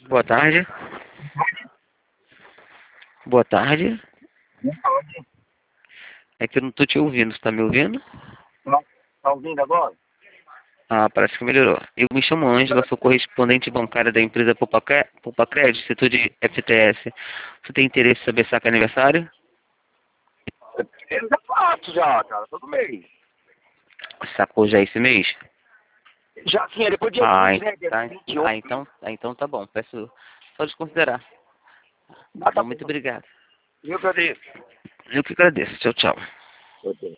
Boa tarde. Boa tarde. É que eu não tô te ouvindo. Você tá me ouvindo? Tá ouvindo agora? Ah, parece que melhorou. Eu me chamo Ângela, sou correspondente bancária da empresa Poupa Crédito, setor de FTS. Você tem interesse em saber saque aniversário? Eu já faço já, cara, todo mês. Sacou já esse mês? Já sim, depois dia Ah, 20, né? Dia tá, 28. então tá bom. Peço só desconsiderar. Tá Ah, tá bom, bom. muito obrigado. Eu agradeço. Eu que agradeço. Tchau, tchau. Ok.